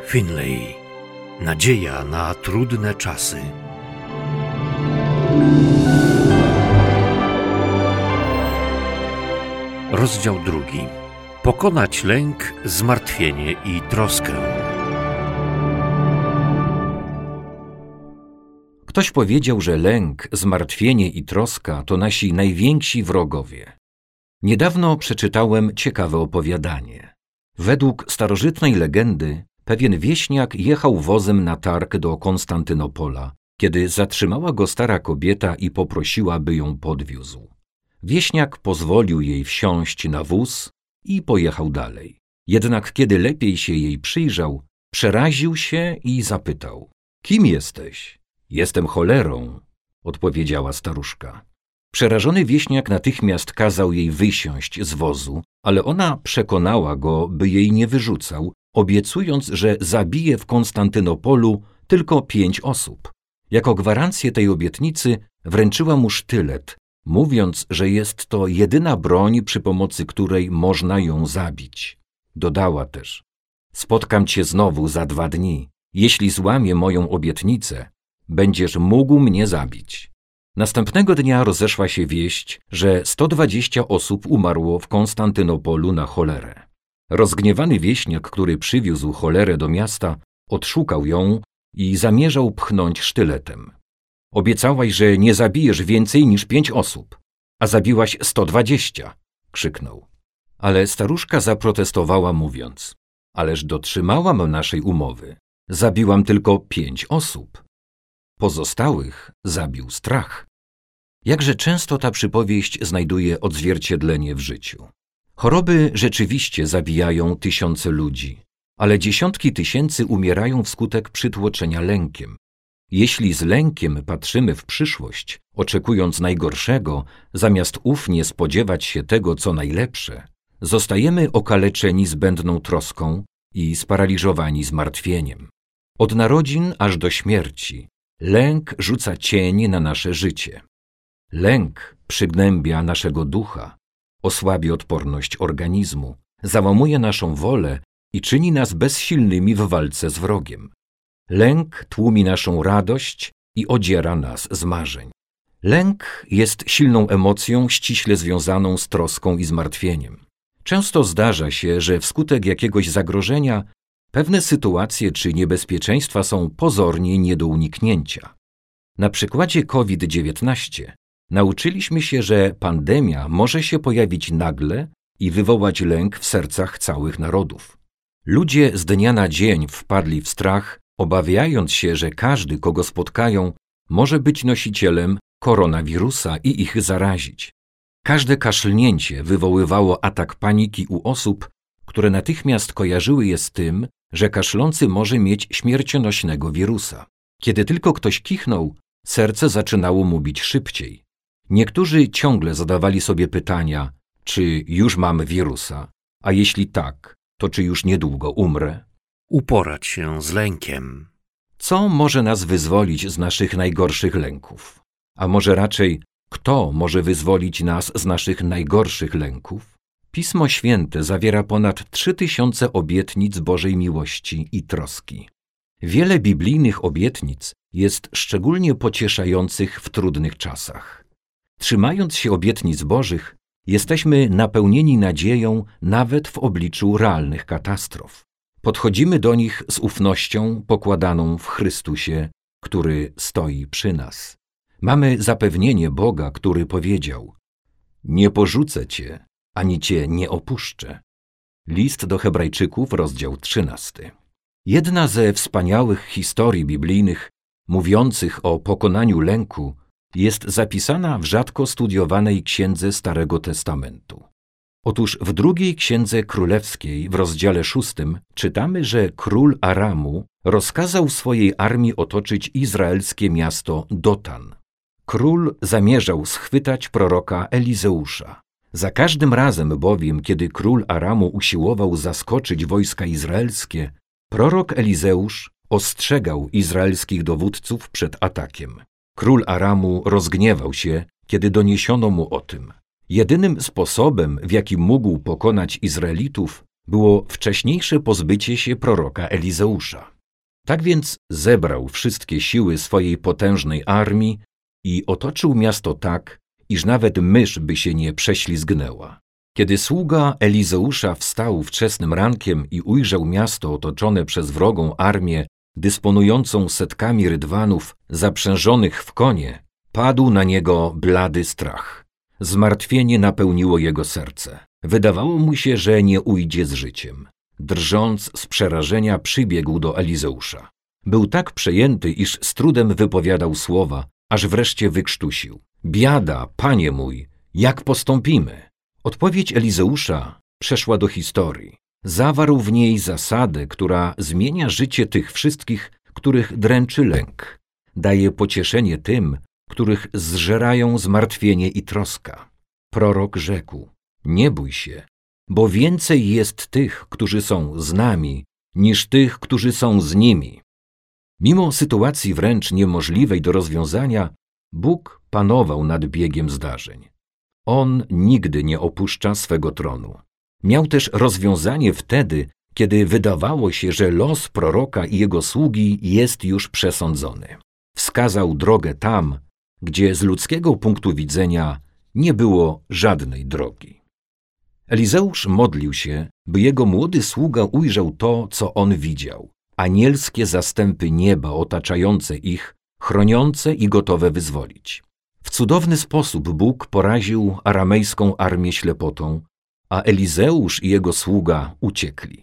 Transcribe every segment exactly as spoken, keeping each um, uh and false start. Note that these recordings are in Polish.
Finlay. Nadzieja na trudne czasy. Rozdział drugi. Pokonać lęk, zmartwienie i troskę. Ktoś powiedział, że lęk, zmartwienie i troska to nasi najwięksi wrogowie. Niedawno przeczytałem ciekawe opowiadanie. Według starożytnej legendy pewien wieśniak jechał wozem na targ do Konstantynopola, kiedy zatrzymała go stara kobieta i poprosiła, by ją podwiózł. Wieśniak pozwolił jej wsiąść na wóz i pojechał dalej. Jednak kiedy lepiej się jej przyjrzał, przeraził się i zapytał: „Kim jesteś?” „Jestem cholerą”, odpowiedziała staruszka. Przerażony wieśniak natychmiast kazał jej wysiąść z wozu, ale ona przekonała go, by jej nie wyrzucał, obiecując, że zabije w Konstantynopolu tylko pięć osób. Jako gwarancję tej obietnicy wręczyła mu sztylet, mówiąc, że jest to jedyna broń, przy pomocy której można ją zabić. Dodała też: „Spotkam cię znowu za dwa dni. Jeśli złamię moją obietnicę, będziesz mógł mnie zabić”. Następnego dnia rozeszła się wieść, że sto dwadzieścia osób umarło w Konstantynopolu na cholerę. Rozgniewany wieśniak, który przywiózł cholerę do miasta, odszukał ją i zamierzał pchnąć sztyletem. „Obiecałaś, że nie zabijesz więcej niż pięć osób, a zabiłaś sto dwadzieścia”, krzyknął. Ale staruszka zaprotestowała, mówiąc: „Ależ dotrzymałam naszej umowy. Zabiłam tylko pięć osób”. Pozostałych zabił strach. Jakże często ta przypowieść znajduje odzwierciedlenie w życiu. Choroby rzeczywiście zabijają tysiące ludzi, ale dziesiątki tysięcy umierają wskutek przytłoczenia lękiem. Jeśli z lękiem patrzymy w przyszłość, oczekując najgorszego, zamiast ufnie spodziewać się tego, co najlepsze, zostajemy okaleczeni zbędną troską i sparaliżowani zmartwieniem. Od narodzin aż do śmierci lęk rzuca cień na nasze życie. Lęk przygnębia naszego ducha, osłabia odporność organizmu, załamuje naszą wolę i czyni nas bezsilnymi w walce z wrogiem. Lęk tłumi naszą radość i odziera nas z marzeń. Lęk jest silną emocją ściśle związaną z troską i zmartwieniem. Często zdarza się, że wskutek jakiegoś zagrożenia pewne sytuacje czy niebezpieczeństwa są pozornie nie do uniknięcia. Na przykładzie COVID dziewiętnaście nauczyliśmy się, że pandemia może się pojawić nagle i wywołać lęk w sercach całych narodów. Ludzie z dnia na dzień wpadli w strach, obawiając się, że każdy, kogo spotkają, może być nosicielem koronawirusa i ich zarazić. Każde kaszlnięcie wywoływało atak paniki u osób, które natychmiast kojarzyły je z tym, że kaszlący może mieć śmiercionośnego wirusa. Kiedy tylko ktoś kichnął, serce zaczynało mu bić szybciej. Niektórzy ciągle zadawali sobie pytania, czy już mam wirusa, a jeśli tak, to czy już niedługo umrę? Uporać się z lękiem. Co może nas wyzwolić z naszych najgorszych lęków? A może raczej, kto może wyzwolić nas z naszych najgorszych lęków? Pismo Święte zawiera ponad trzy tysiące obietnic Bożej miłości i troski. Wiele biblijnych obietnic jest szczególnie pocieszających w trudnych czasach. Trzymając się obietnic Bożych, jesteśmy napełnieni nadzieją nawet w obliczu realnych katastrof. Podchodzimy do nich z ufnością pokładaną w Chrystusie, który stoi przy nas. Mamy zapewnienie Boga, który powiedział: „Nie porzucę cię, ani cię nie opuszczę”. List do Hebrajczyków, rozdział trzynasty. Jedna ze wspaniałych historii biblijnych mówiących o pokonaniu lęku jest zapisana w rzadko studiowanej księdze Starego Testamentu. Otóż w drugiej księdze królewskiej w rozdziale szóstym czytamy, że król Aramu rozkazał swojej armii otoczyć izraelskie miasto Dotan. Król zamierzał schwytać proroka Elizeusza. Za każdym razem bowiem, kiedy król Aramu usiłował zaskoczyć wojska izraelskie, prorok Elizeusz ostrzegał izraelskich dowódców przed atakiem. Król Aramu rozgniewał się, kiedy doniesiono mu o tym. Jedynym sposobem, w jaki mógł pokonać Izraelitów, było wcześniejsze pozbycie się proroka Elizeusza. Tak więc zebrał wszystkie siły swojej potężnej armii i otoczył miasto tak, iż nawet mysz by się nie prześlizgnęła. Kiedy sługa Elizeusza wstał wczesnym rankiem i ujrzał miasto otoczone przez wrogą armię, dysponującą setkami rydwanów zaprzężonych w konie, padł na niego blady strach. Zmartwienie napełniło jego serce. Wydawało mu się, że nie ujdzie z życiem. Drżąc z przerażenia, przybiegł do Elizeusza. Był tak przejęty, iż z trudem wypowiadał słowa, aż wreszcie wykrztusił. Biada, panie mój, jak postąpimy? Odpowiedź Elizeusza przeszła do historii. Zawarł w niej zasadę, która zmienia życie tych wszystkich, których dręczy lęk. Daje pocieszenie tym, których zżerają zmartwienie i troska. Prorok rzekł: nie bój się, bo więcej jest tych, którzy są z nami, niż tych, którzy są z nimi. Mimo sytuacji wręcz niemożliwej do rozwiązania, Bóg panował nad biegiem zdarzeń. On nigdy nie opuszcza swego tronu. Miał też rozwiązanie wtedy, kiedy wydawało się, że los proroka i jego sługi jest już przesądzony. Wskazał drogę tam, gdzie z ludzkiego punktu widzenia nie było żadnej drogi. Elizeusz modlił się, by jego młody sługa ujrzał to, co on widział. Anielskie zastępy nieba otaczające ich, chroniące i gotowe wyzwolić. W cudowny sposób Bóg poraził aramejską armię ślepotą, a Elizeusz i jego sługa uciekli.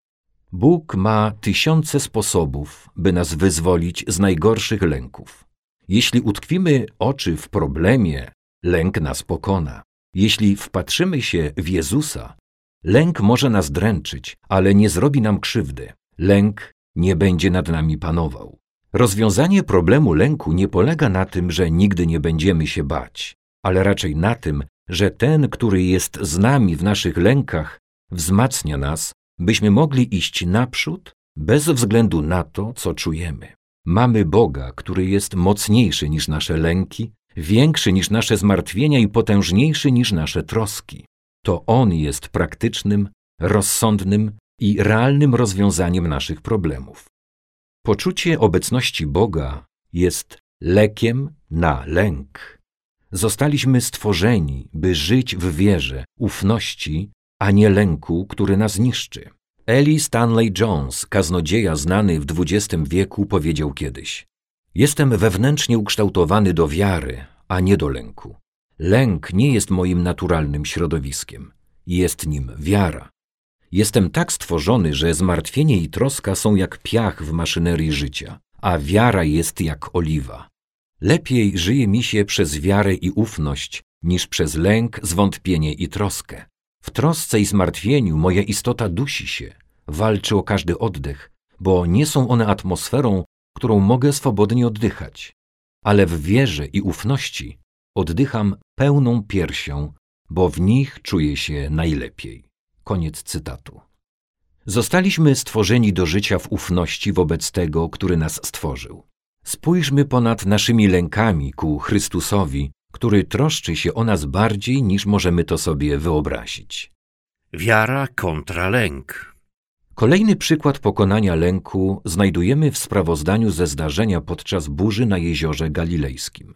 Bóg ma tysiące sposobów, by nas wyzwolić z najgorszych lęków. Jeśli utkwimy oczy w problemie, lęk nas pokona. Jeśli wpatrzymy się w Jezusa, lęk może nas dręczyć, ale nie zrobi nam krzywdy. Lęk nie będzie nad nami panował. Rozwiązanie problemu lęku nie polega na tym, że nigdy nie będziemy się bać, ale raczej na tym, że ten, który jest z nami w naszych lękach, wzmacnia nas, byśmy mogli iść naprzód bez względu na to, co czujemy. Mamy Boga, który jest mocniejszy niż nasze lęki, większy niż nasze zmartwienia i potężniejszy niż nasze troski. To On jest praktycznym, rozsądnym i realnym rozwiązaniem naszych problemów. Poczucie obecności Boga jest lekiem na lęk. Zostaliśmy stworzeni, by żyć w wierze, ufności, a nie lęku, który nas niszczy. Eli Stanley Jones, kaznodzieja znany w dwudziestym wieku, powiedział kiedyś: jestem wewnętrznie ukształtowany do wiary, a nie do lęku. Lęk nie jest moim naturalnym środowiskiem. Jest nim wiara. Jestem tak stworzony, że zmartwienie i troska są jak piach w maszynerii życia, a wiara jest jak oliwa. Lepiej żyje mi się przez wiarę i ufność, niż przez lęk, zwątpienie i troskę. W trosce i zmartwieniu moja istota dusi się, walczy o każdy oddech, bo nie są one atmosferą, którą mogę swobodnie oddychać. Ale w wierze i ufności oddycham pełną piersią, bo w nich czuję się najlepiej. Koniec cytatu. Zostaliśmy stworzeni do życia w ufności wobec tego, który nas stworzył. Spójrzmy ponad naszymi lękami ku Chrystusowi, który troszczy się o nas bardziej, niż możemy to sobie wyobrazić. Wiara kontra lęk. Kolejny przykład pokonania lęku znajdujemy w sprawozdaniu ze zdarzenia podczas burzy na jeziorze galilejskim.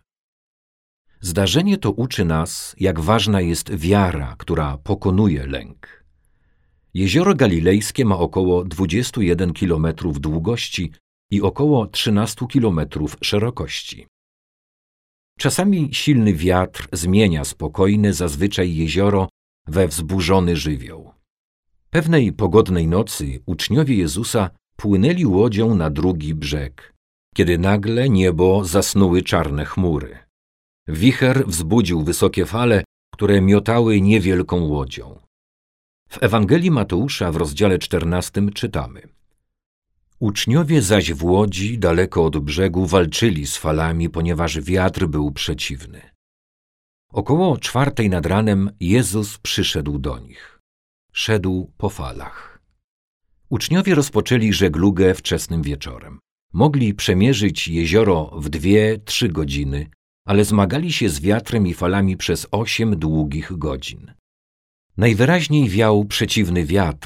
Zdarzenie to uczy nas, jak ważna jest wiara, która pokonuje lęk. Jezioro Galilejskie ma około dwadzieścia jeden kilometrów długości i około trzynaście kilometrów szerokości. Czasami silny wiatr zmienia spokojne zazwyczaj jezioro we wzburzony żywioł. Pewnej pogodnej nocy uczniowie Jezusa płynęli łodzią na drugi brzeg, kiedy nagle niebo zasnuły czarne chmury. Wicher wzbudził wysokie fale, które miotały niewielką łodzią. W Ewangelii Mateusza w rozdziale czternastym czytamy: uczniowie zaś w łodzi daleko od brzegu walczyli z falami, ponieważ wiatr był przeciwny. Około czwartej nad ranem Jezus przyszedł do nich. Szedł po falach. Uczniowie rozpoczęli żeglugę wczesnym wieczorem. Mogli przemierzyć jezioro w dwie, trzy godziny, ale zmagali się z wiatrem i falami przez osiem długich godzin. Najwyraźniej wiał przeciwny wiatr,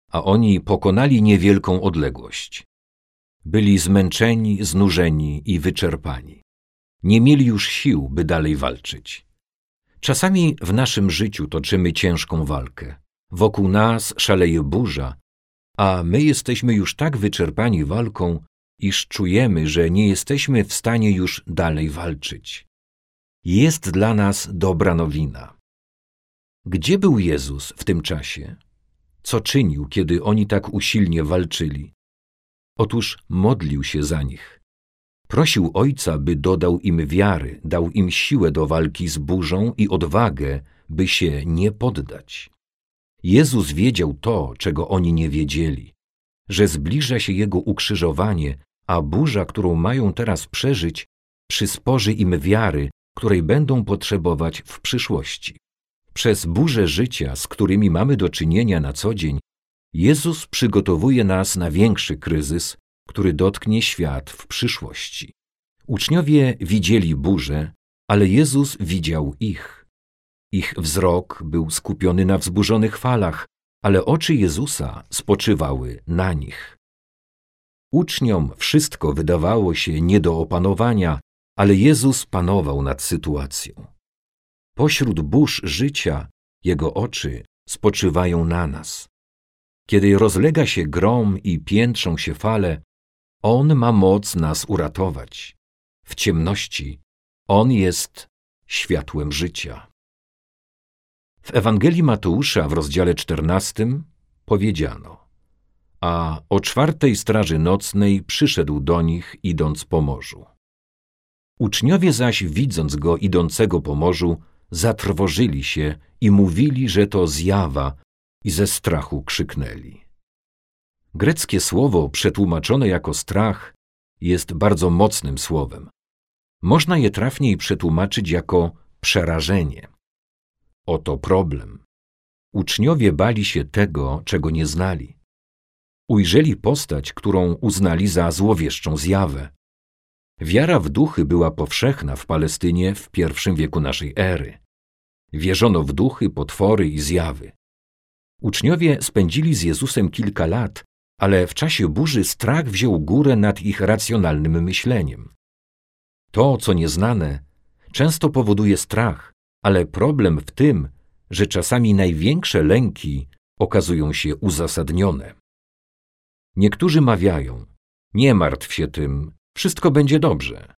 a oni pokonali niewielką odległość. Byli zmęczeni, znużeni i wyczerpani. Nie mieli już sił, by dalej walczyć. Czasami w naszym życiu toczymy ciężką walkę. Wokół nas szaleje burza, a my jesteśmy już tak wyczerpani walką, iż czujemy, że nie jesteśmy w stanie już dalej walczyć. Jest dla nas dobra nowina. Gdzie był Jezus w tym czasie? Co czynił, kiedy oni tak usilnie walczyli? Otóż modlił się za nich. Prosił Ojca, by dodał im wiary, dał im siłę do walki z burzą i odwagę, by się nie poddać. Jezus wiedział to, czego oni nie wiedzieli, że zbliża się Jego ukrzyżowanie, a burza, którą mają teraz przeżyć, przysporzy im wiary, której będą potrzebować w przyszłości. Przez burze życia, z którymi mamy do czynienia na co dzień, Jezus przygotowuje nas na większy kryzys, który dotknie świat w przyszłości. Uczniowie widzieli burzę, ale Jezus widział ich. Ich wzrok był skupiony na wzburzonych falach, ale oczy Jezusa spoczywały na nich. Uczniom wszystko wydawało się nie do opanowania, ale Jezus panował nad sytuacją. Pośród burz życia Jego oczy spoczywają na nas. Kiedy rozlega się grom i piętrzą się fale, On ma moc nas uratować. W ciemności On jest światłem życia. W Ewangelii Mateusza w rozdziale czternastym powiedziano: a o czwartej straży nocnej przyszedł do nich, idąc po morzu. Uczniowie zaś, widząc go idącego po morzu, zatrwożyli się i mówili, że to zjawa, i ze strachu krzyknęli. Greckie słowo przetłumaczone jako strach jest bardzo mocnym słowem. Można je trafniej przetłumaczyć jako przerażenie. Oto problem. Uczniowie bali się tego, czego nie znali. Ujrzeli postać, którą uznali za złowieszczą zjawę. Wiara w duchy była powszechna w Palestynie w pierwszym wieku naszej ery. Wierzono w duchy, potwory i zjawy. Uczniowie spędzili z Jezusem kilka lat, ale w czasie burzy strach wziął górę nad ich racjonalnym myśleniem. To, co nieznane, często powoduje strach, ale problem w tym, że czasami największe lęki okazują się uzasadnione. Niektórzy mawiają: nie martw się tym, wszystko będzie dobrze.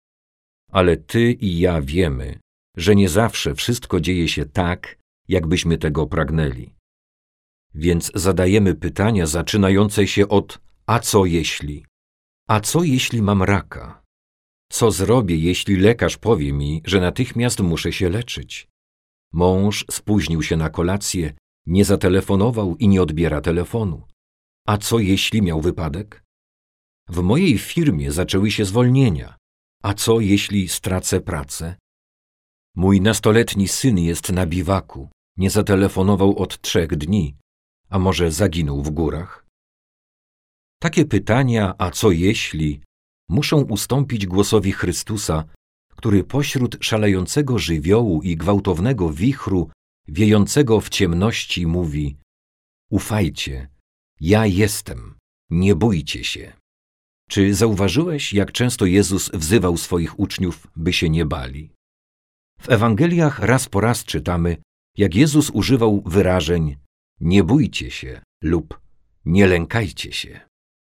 Ale ty i ja wiemy, że nie zawsze wszystko dzieje się tak, jakbyśmy tego pragnęli. Więc zadajemy pytania zaczynające się od: a co jeśli? A co jeśli mam raka? Co zrobię, jeśli lekarz powie mi, że natychmiast muszę się leczyć? Mąż spóźnił się na kolację, nie zatelefonował i nie odbiera telefonu. A co jeśli miał wypadek? W mojej firmie zaczęły się zwolnienia. A co jeśli stracę pracę? Mój nastoletni syn jest na biwaku, nie zatelefonował od trzech dni. A może zaginął w górach? Takie pytania, a co jeśli, muszą ustąpić głosowi Chrystusa, który pośród szalejącego żywiołu i gwałtownego wichru, wiejącego w ciemności, mówi: ufajcie, ja jestem, nie bójcie się. Czy zauważyłeś, jak często Jezus wzywał swoich uczniów, by się nie bali? W Ewangeliach raz po raz czytamy, jak Jezus używał wyrażeń: nie bójcie się lub nie lękajcie się.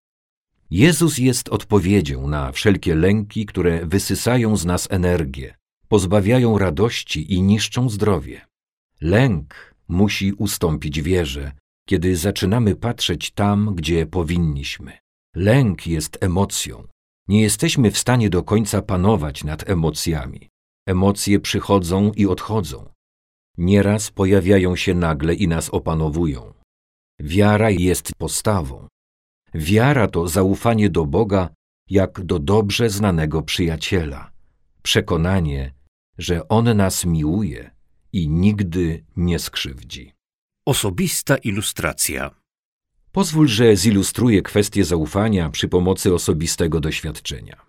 Jezus jest odpowiedzią na wszelkie lęki, które wysysają z nas energię, pozbawiają radości i niszczą zdrowie. Lęk musi ustąpić wierze, kiedy zaczynamy patrzeć tam, gdzie powinniśmy. Lęk jest emocją. Nie jesteśmy w stanie do końca panować nad emocjami. Emocje przychodzą i odchodzą. Nieraz pojawiają się nagle i nas opanowują. Wiara jest postawą. Wiara to zaufanie do Boga jak do dobrze znanego przyjaciela. Przekonanie, że On nas miłuje i nigdy nie skrzywdzi. Osobista ilustracja. Pozwól, że zilustruję kwestię zaufania przy pomocy osobistego doświadczenia.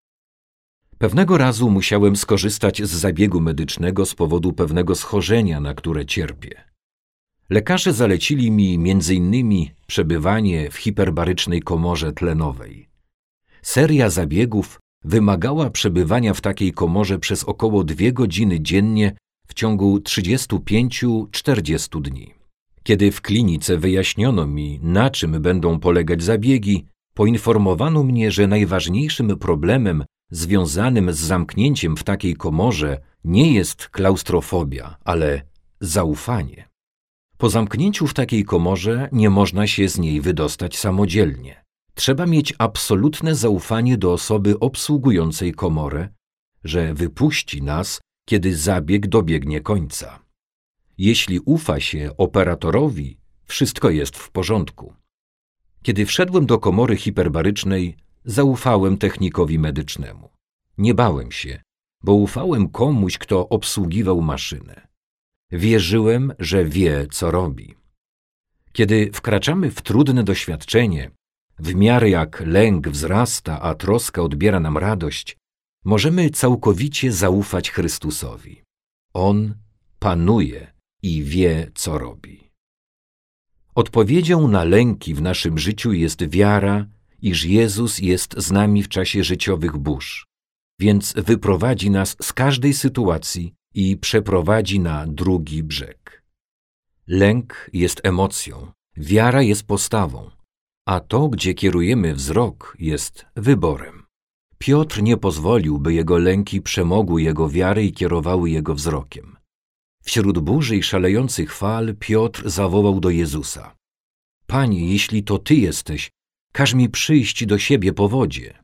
Pewnego razu musiałem skorzystać z zabiegu medycznego z powodu pewnego schorzenia, na które cierpię. Lekarze zalecili mi między innymi przebywanie w hiperbarycznej komorze tlenowej. Seria zabiegów wymagała przebywania w takiej komorze przez około dwie godziny dziennie w ciągu trzydziestu pięciu do czterdziestu dni. Kiedy w klinice wyjaśniono mi, na czym będą polegać zabiegi, poinformowano mnie, że najważniejszym problemem związanym z zamknięciem w takiej komorze nie jest klaustrofobia, ale zaufanie. Po zamknięciu w takiej komorze nie można się z niej wydostać samodzielnie. Trzeba mieć absolutne zaufanie do osoby obsługującej komorę, że wypuści nas, kiedy zabieg dobiegnie końca. Jeśli ufa się operatorowi, wszystko jest w porządku. Kiedy wszedłem do komory hiperbarycznej, zaufałem technikowi medycznemu. Nie bałem się, bo ufałem komuś, kto obsługiwał maszynę. Wierzyłem, że wie, co robi. Kiedy wkraczamy w trudne doświadczenie, w miarę jak lęk wzrasta, a troska odbiera nam radość, możemy całkowicie zaufać Chrystusowi. On panuje i wie, co robi. Odpowiedzią na lęki w naszym życiu jest wiara, iż Jezus jest z nami w czasie życiowych burz, więc wyprowadzi nas z każdej sytuacji i przeprowadzi na drugi brzeg. Lęk jest emocją, wiara jest postawą, a to, gdzie kierujemy wzrok, jest wyborem. Piotr nie pozwolił, by jego lęki przemogły jego wiary i kierowały jego wzrokiem. Wśród burzy i szalejących fal Piotr zawołał do Jezusa: Panie, jeśli to Ty jesteś, każ mi przyjść do siebie po wodzie.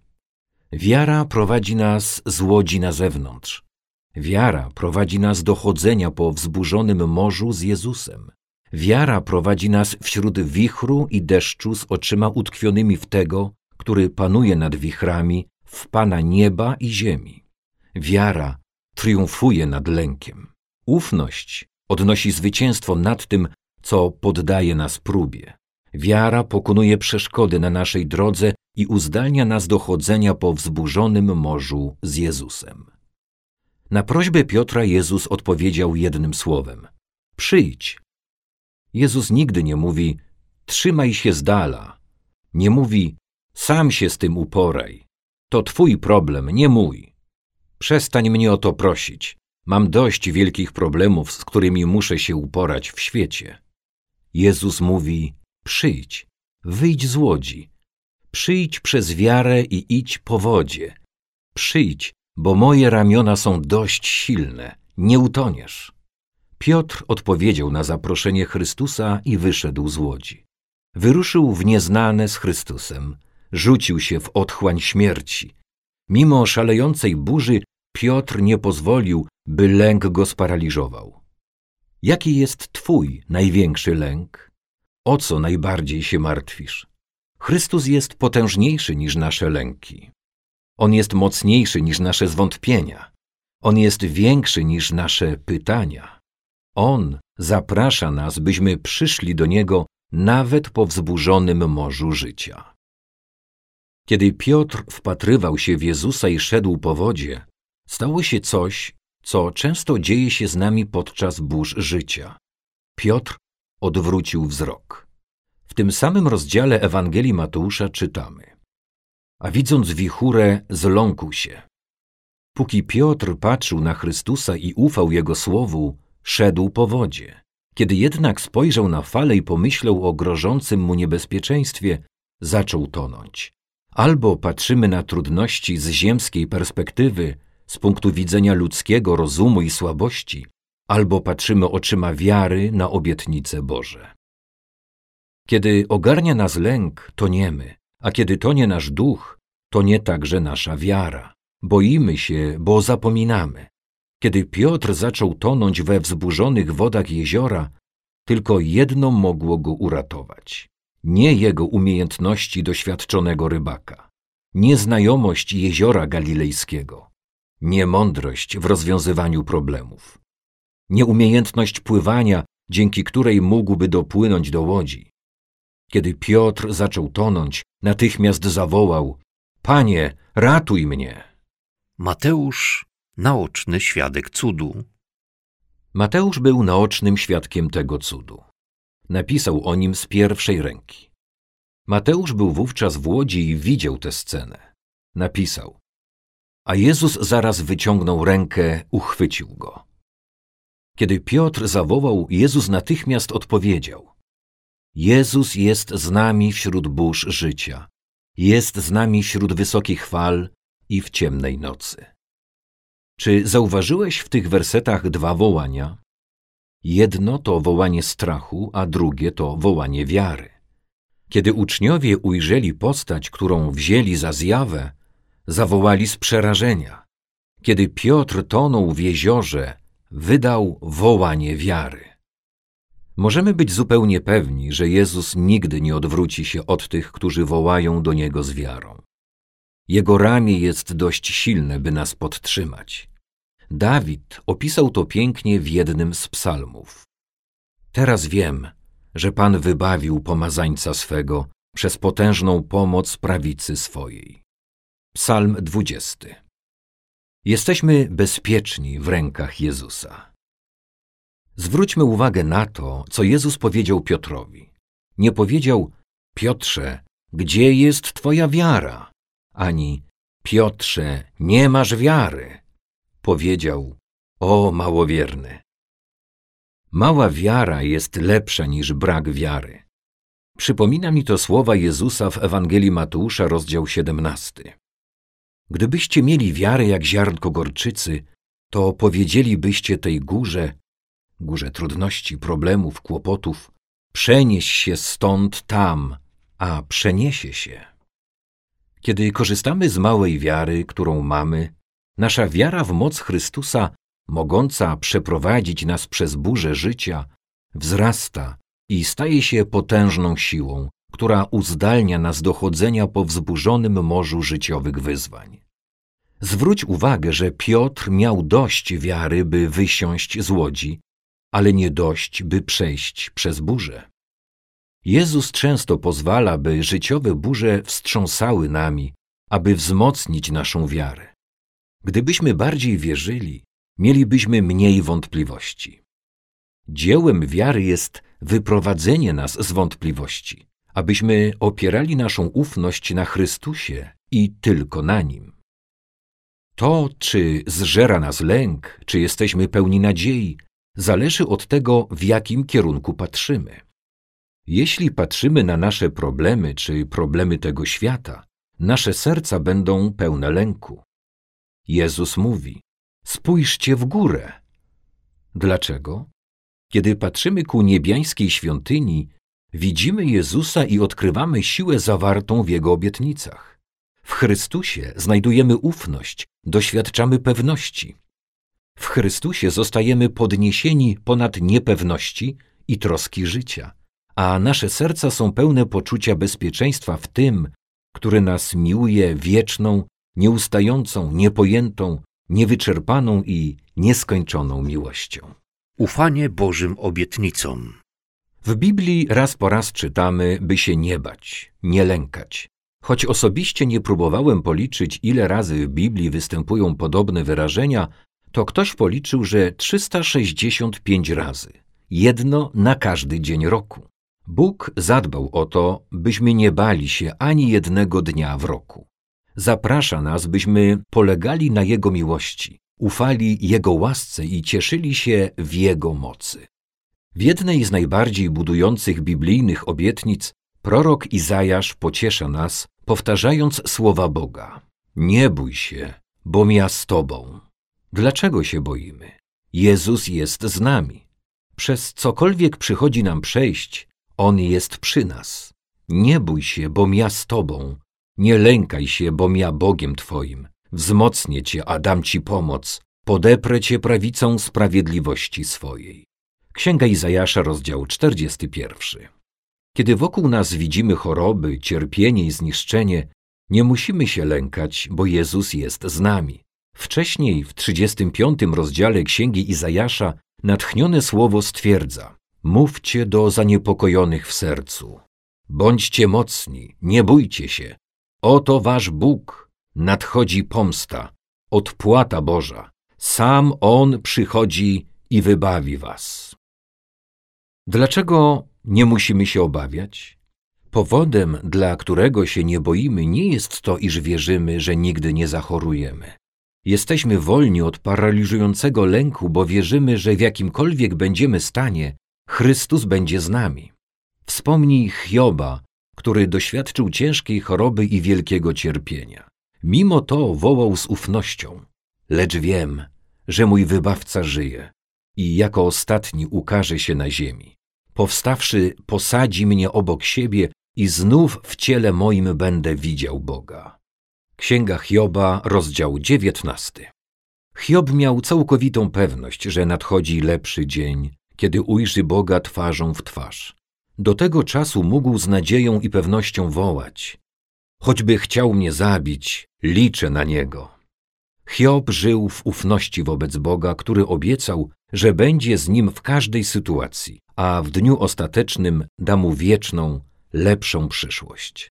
Wiara prowadzi nas z łodzi na zewnątrz. Wiara prowadzi nas do chodzenia po wzburzonym morzu z Jezusem. Wiara prowadzi nas wśród wichru i deszczu z oczyma utkwionymi w Tego, który panuje nad wichrami, w Pana nieba i ziemi. Wiara triumfuje nad lękiem. Ufność odnosi zwycięstwo nad tym, co poddaje nas próbie. Wiara pokonuje przeszkody na naszej drodze i uzdalnia nas do chodzenia po wzburzonym morzu z Jezusem. Na prośbę Piotra Jezus odpowiedział jednym słowem: przyjdź. Jezus nigdy nie mówi: trzymaj się z dala. Nie mówi: sam się z tym uporaj. To twój problem, nie mój. Przestań mnie o to prosić. Mam dość wielkich problemów, z którymi muszę się uporać w świecie. Jezus mówi: przyjdź, wyjdź z łodzi. Przyjdź przez wiarę i idź po wodzie. Przyjdź, bo moje ramiona są dość silne, nie utoniesz. Piotr odpowiedział na zaproszenie Chrystusa i wyszedł z łodzi. Wyruszył w nieznane z Chrystusem, rzucił się w otchłań śmierci. Mimo szalejącej burzy Piotr nie pozwolił, by lęk go sparaliżował. Jaki jest twój największy lęk? O co najbardziej się martwisz? Chrystus jest potężniejszy niż nasze lęki. On jest mocniejszy niż nasze zwątpienia. On jest większy niż nasze pytania. On zaprasza nas, byśmy przyszli do Niego nawet po wzburzonym morzu życia. Kiedy Piotr wpatrywał się w Jezusa i szedł po wodzie, stało się coś, co często dzieje się z nami podczas burz życia. Piotr odwrócił wzrok. W tym samym rozdziale Ewangelii Mateusza czytamy: a widząc wichurę, zląkł się. Póki Piotr patrzył na Chrystusa i ufał Jego słowu, szedł po wodzie. Kiedy jednak spojrzał na falę i pomyślał o grożącym mu niebezpieczeństwie, zaczął tonąć. Albo patrzymy na trudności z ziemskiej perspektywy, z punktu widzenia ludzkiego rozumu i słabości, albo patrzymy oczyma wiary na obietnice Boże. Kiedy ogarnia nas lęk, toniemy, a kiedy tonie nasz duch, to nie także nasza wiara. Boimy się, bo zapominamy. Kiedy Piotr zaczął tonąć we wzburzonych wodach jeziora, tylko jedno mogło go uratować. Nie jego umiejętności doświadczonego rybaka, nie znajomość jeziora galilejskiego, nie mądrość w rozwiązywaniu problemów, nie umiejętność pływania, dzięki której mógłby dopłynąć do łodzi. Kiedy Piotr zaczął tonąć, natychmiast zawołał: Panie, ratuj mnie! Mateusz, naoczny świadek cudu. Mateusz był naocznym świadkiem tego cudu. Napisał o nim z pierwszej ręki. Mateusz był wówczas w łodzi i widział tę scenę. Napisał: a Jezus zaraz wyciągnął rękę, uchwycił go. Kiedy Piotr zawołał, Jezus natychmiast odpowiedział: Jezus jest z nami wśród burz życia, jest z nami wśród wysokich fal i w ciemnej nocy. Czy zauważyłeś w tych wersetach dwa wołania? Jedno to wołanie strachu, a drugie to wołanie wiary. Kiedy uczniowie ujrzeli postać, którą wzięli za zjawę, zawołali z przerażenia. Kiedy Piotr tonął w jeziorze, wydał wołanie wiary. Możemy być zupełnie pewni, że Jezus nigdy nie odwróci się od tych, którzy wołają do Niego z wiarą. Jego ramię jest dość silne, by nas podtrzymać. Dawid opisał to pięknie w jednym z psalmów. Teraz wiem, że Pan wybawił pomazańca swego przez potężną pomoc prawicy swojej. Psalm dwudziesty. Jesteśmy bezpieczni w rękach Jezusa. Zwróćmy uwagę na to, co Jezus powiedział Piotrowi. Nie powiedział: Piotrze, gdzie jest twoja wiara? Ani: Piotrze, nie masz wiary. Powiedział: o małowierny. Mała wiara jest lepsza niż brak wiary. Przypomina mi to słowa Jezusa w Ewangelii Mateusza, rozdział siedemnasty. Gdybyście mieli wiarę jak ziarnko gorczycy, to powiedzielibyście tej górze, górze trudności, problemów, kłopotów, przenieś się stąd tam, a przeniesie się. Kiedy korzystamy z małej wiary, którą mamy, nasza wiara w moc Chrystusa, mogąca przeprowadzić nas przez burzę życia, wzrasta i staje się potężną siłą, która uzdalnia nas do chodzenia po wzburzonym morzu życiowych wyzwań. Zwróć uwagę, że Piotr miał dość wiary, by wysiąść z łodzi, ale nie dość, by przejść przez burzę. Jezus często pozwala, by życiowe burze wstrząsały nami, aby wzmocnić naszą wiarę. Gdybyśmy bardziej wierzyli, mielibyśmy mniej wątpliwości. Dziełem wiary jest wyprowadzenie nas z wątpliwości, abyśmy opierali naszą ufność na Chrystusie i tylko na Nim. To, czy zżera nas lęk, czy jesteśmy pełni nadziei, zależy od tego, w jakim kierunku patrzymy. Jeśli patrzymy na nasze problemy czy problemy tego świata, nasze serca będą pełne lęku. Jezus mówi: spójrzcie w górę. Dlaczego? Kiedy patrzymy ku niebiańskiej świątyni, widzimy Jezusa i odkrywamy siłę zawartą w Jego obietnicach. W Chrystusie znajdujemy ufność, doświadczamy pewności. W Chrystusie zostajemy podniesieni ponad niepewności i troski życia, a nasze serca są pełne poczucia bezpieczeństwa w tym, który nas miłuje wieczną, nieustającą, niepojętą, niewyczerpaną i nieskończoną miłością. Ufanie Bożym obietnicom. W Biblii raz po raz czytamy, by się nie bać, nie lękać. Choć osobiście nie próbowałem policzyć, ile razy w Biblii występują podobne wyrażenia, to ktoś policzył, że trzysta sześćdziesiąt pięć razy. Jedno na każdy dzień roku. Bóg zadbał o to, byśmy nie bali się ani jednego dnia w roku. Zaprasza nas, byśmy polegali na Jego miłości, ufali Jego łasce i cieszyli się w Jego mocy. W jednej z najbardziej budujących biblijnych obietnic prorok Izajasz pociesza nas, powtarzając słowa Boga: nie bój się, bom ja z Tobą. Dlaczego się boimy? Jezus jest z nami. Przez cokolwiek przychodzi nam przejść, On jest przy nas. Nie bój się, bom ja z Tobą. Nie lękaj się, bom ja Bogiem Twoim. Wzmocnię Cię, a dam Ci pomoc. Podeprę Cię prawicą sprawiedliwości swojej. Księga Izajasza, rozdział czterdziesty pierwszy. Kiedy wokół nas widzimy choroby, cierpienie i zniszczenie, nie musimy się lękać, bo Jezus jest z nami. Wcześniej, w trzydziestym piątym rozdziale Księgi Izajasza, natchnione słowo stwierdza: mówcie do zaniepokojonych w sercu. Bądźcie mocni, nie bójcie się. Oto wasz Bóg, nadchodzi pomsta, odpłata Boża. Sam On przychodzi i wybawi was. Dlaczego nie musimy się obawiać? Powodem, dla którego się nie boimy, nie jest to, iż wierzymy, że nigdy nie zachorujemy. Jesteśmy wolni od paraliżującego lęku, bo wierzymy, że w jakimkolwiek będziemy stanie, Chrystus będzie z nami. Wspomnij Hioba, który doświadczył ciężkiej choroby i wielkiego cierpienia. Mimo to wołał z ufnością: lecz wiem, że mój Wybawca żyje i jako ostatni ukaże się na ziemi. Powstawszy, posadzi mnie obok siebie i znów w ciele moim będę widział Boga. Księga Hioba, rozdział dziewiętnasty. Hiob miał całkowitą pewność, że nadchodzi lepszy dzień, kiedy ujrzy Boga twarzą w twarz. Do tego czasu mógł z nadzieją i pewnością wołać: choćby chciał mnie zabić, liczę na Niego. Hiob żył w ufności wobec Boga, który obiecał, że będzie z nim w każdej sytuacji, a w dniu ostatecznym da mu wieczną, lepszą przyszłość.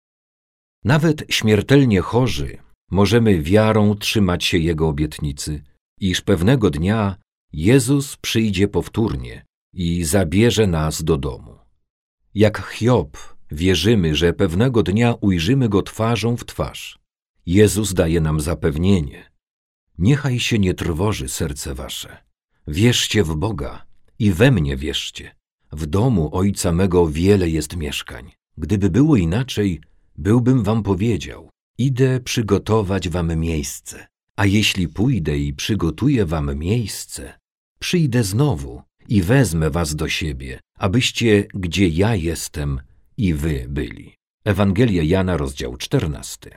Nawet śmiertelnie chorzy możemy wiarą trzymać się Jego obietnicy, iż pewnego dnia Jezus przyjdzie powtórnie i zabierze nas do domu. Jak Hiob wierzymy, że pewnego dnia ujrzymy Go twarzą w twarz. Jezus daje nam zapewnienie: niechaj się nie trwoży serce wasze. Wierzcie w Boga i we mnie wierzcie. W domu Ojca mego wiele jest mieszkań. Gdyby było inaczej, byłbym wam powiedział: idę przygotować wam miejsce. A jeśli pójdę i przygotuję wam miejsce, przyjdę znowu i wezmę was do siebie, abyście, gdzie ja jestem, i wy byli. Ewangelia Jana, rozdział czternasty.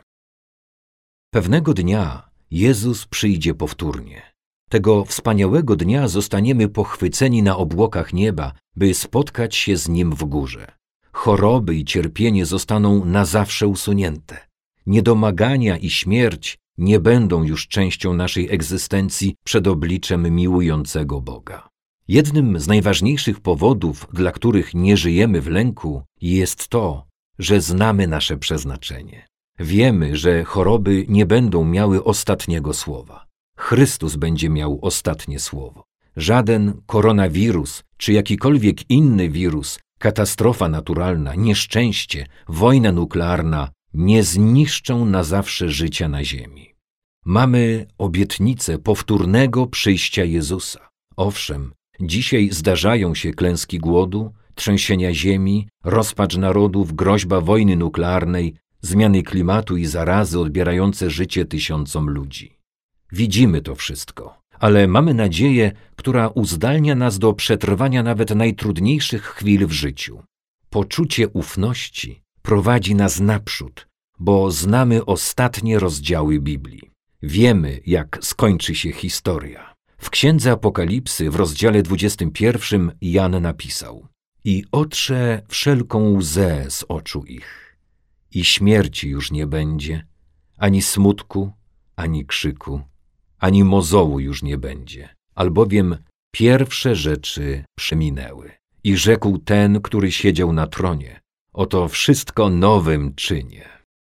Pewnego dnia Jezus przyjdzie powtórnie. Tego wspaniałego dnia zostaniemy pochwyceni na obłokach nieba, by spotkać się z Nim w górze. Choroby i cierpienie zostaną na zawsze usunięte. Niedomagania i śmierć nie będą już częścią naszej egzystencji przed obliczem miłującego Boga. Jednym z najważniejszych powodów, dla których nie żyjemy w lęku, jest to, że znamy nasze przeznaczenie. Wiemy, że choroby nie będą miały ostatniego słowa. Chrystus będzie miał ostatnie słowo. Żaden koronawirus czy jakikolwiek inny wirus, katastrofa naturalna, nieszczęście, wojna nuklearna nie zniszczą na zawsze życia na ziemi. Mamy obietnicę powtórnego przyjścia Jezusa. Owszem, dzisiaj zdarzają się klęski głodu, trzęsienia ziemi, rozpacz narodów, groźba wojny nuklearnej, zmiany klimatu i zarazy odbierające życie tysiącom ludzi. Widzimy to wszystko, ale mamy nadzieję, która uzdalnia nas do przetrwania nawet najtrudniejszych chwil w życiu. Poczucie ufności prowadzi nas naprzód, bo znamy ostatnie rozdziały Biblii. Wiemy, jak skończy się historia. W Księdze Apokalipsy w rozdziale dwudziestym pierwszym Jan napisał: i otrze wszelką łzę z oczu ich. I śmierci już nie będzie, ani smutku, ani krzyku, ani mozołu już nie będzie, albowiem pierwsze rzeczy przeminęły. I rzekł ten, który siedział na tronie: oto wszystko nowym czynię.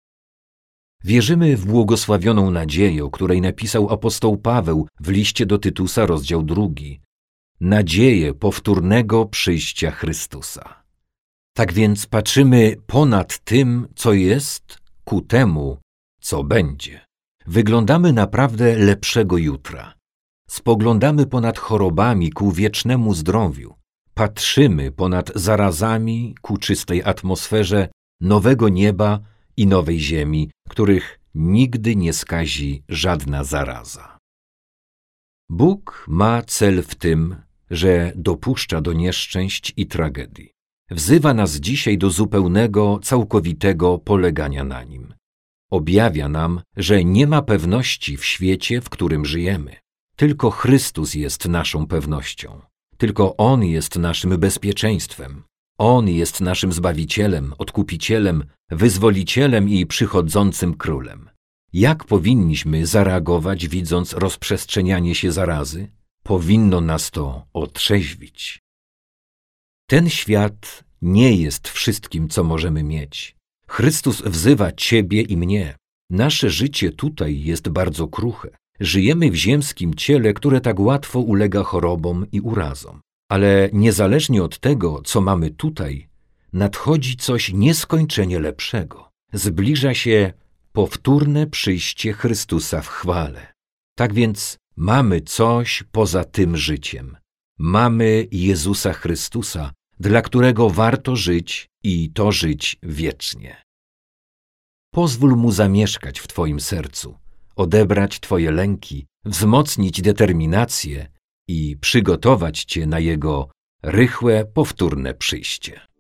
Wierzymy w błogosławioną nadzieję, o której napisał apostoł Paweł w liście do Tytusa, rozdział drugi. Nadzieję powtórnego przyjścia Chrystusa. Tak więc patrzymy ponad tym, co jest, ku temu, co będzie. Wyglądamy naprawdę lepszego jutra. Spoglądamy ponad chorobami ku wiecznemu zdrowiu. Patrzymy ponad zarazami ku czystej atmosferze nowego nieba i nowej ziemi, których nigdy nie skazi żadna zaraza. Bóg ma cel w tym, że dopuszcza do nieszczęść i tragedii. Wzywa nas dzisiaj do zupełnego, całkowitego polegania na Nim. Objawia nam, że nie ma pewności w świecie, w którym żyjemy. Tylko Chrystus jest naszą pewnością. Tylko On jest naszym bezpieczeństwem. On jest naszym Zbawicielem, Odkupicielem, Wyzwolicielem i przychodzącym Królem. Jak powinniśmy zareagować, widząc rozprzestrzenianie się zarazy? Powinno nas to otrzeźwić. Ten świat nie jest wszystkim, co możemy mieć. Chrystus wzywa Ciebie i mnie. Nasze życie tutaj jest bardzo kruche. Żyjemy w ziemskim ciele, które tak łatwo ulega chorobom i urazom. Ale niezależnie od tego, co mamy tutaj, nadchodzi coś nieskończenie lepszego. Zbliża się powtórne przyjście Chrystusa w chwale. Tak więc mamy coś poza tym życiem. Mamy Jezusa Chrystusa, dla którego warto żyć i to żyć wiecznie. Pozwól Mu zamieszkać w Twoim sercu, odebrać Twoje lęki, wzmocnić determinację i przygotować Cię na Jego rychłe, powtórne przyjście.